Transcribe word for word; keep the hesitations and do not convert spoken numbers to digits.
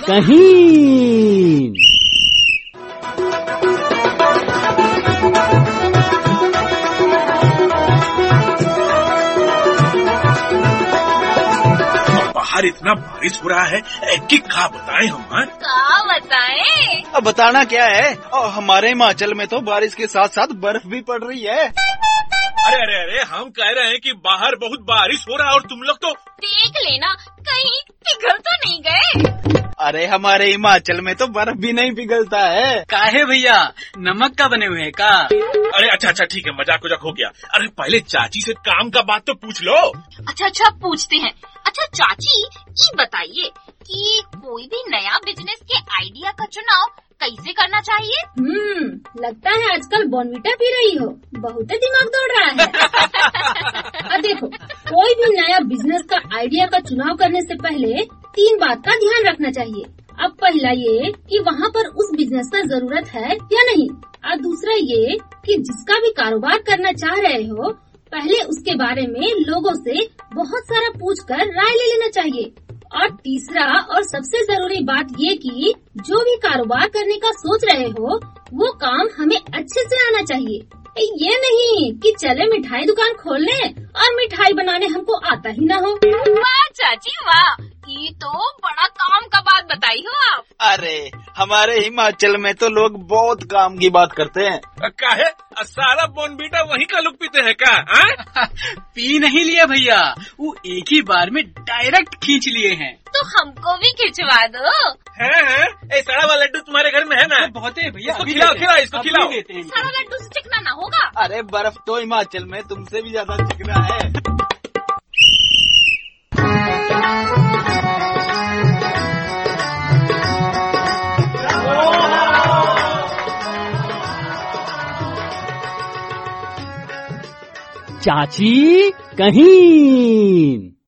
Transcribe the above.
कहीं। बाहर इतना बारिश हो रहा है कि क्या बताएं हम। हाँ? क्या बताएं? अब बताना क्या है, और हमारे हिमाचल में तो बारिश के साथ साथ बर्फ भी पड़ रही है। अरे अरे अरे हम कह रहे हैं कि बाहर बहुत बारिश हो रहा है और तुम लोग तो देख लेना कहीं पिघल तो नहीं गए। अरे हमारे हिमाचल में तो बर्फ भी नहीं पिघलता है। काहे भैया, नमक का बने हुए हैं का? अरे अच्छा अच्छा ठीक है, मजाक उजाक हो गया। अरे पहले चाची से काम का बात तो पूछ लो। अच्छा अच्छा पूछते हैं। अच्छा चाची ये बताइए कि कोई भी नया बिजनेस के आइडिया का चुनाव कैसे करना चाहिए? हम्म लगता है आजकल बॉर्नविटा पी रही हो, बहुत दिमाग दौड़ रहा है। अब देखो, कोई भी नया बिजनेस का आइडिया का चुनाव करने से पहले तीन बात का ध्यान रखना चाहिए। अब पहला ये कि वहाँ पर उस बिजनेस का जरूरत है या नहीं, और दूसरा ये कि जिसका भी कारोबार करना चाह रहे हो पहले उसके बारे में लोगों से बहुत सारा पूछकर राय ले लेना चाहिए। और तीसरा और सबसे जरूरी बात ये कि जो भी कारोबार करने का सोच रहे हो वो काम हमें अच्छे से आना चाहिए। ये नहीं कि चले मिठाई दुकान खोल लें और मिठाई बनाने हमको आता ही न हो। वाह चाची वाह, ये तो बड़ा काम का बात बताई हो आप। अरे हमारे हिमाचल में तो लोग बहुत काम की बात करते हैं। क्या है, सारा बॉर्नविटा वहीं का लोग पीते हैं क्या? पी नहीं लिया भैया, वो एक ही बार में डायरेक्ट खींच लिए हैं। तो हमको भी खिंचवा दो। है है, ए सड़ा वाला लड्डू तुम्हारे घर में है ना? बहुत है भैया, इसको खिलाओ खिलाओ इसको खिलाओ। सारा लड्डू से चिकना ना होगा। अरे बर्फ तो हिमाचल में तुमसे भी ज्यादा चिकना है। चाची कहीं।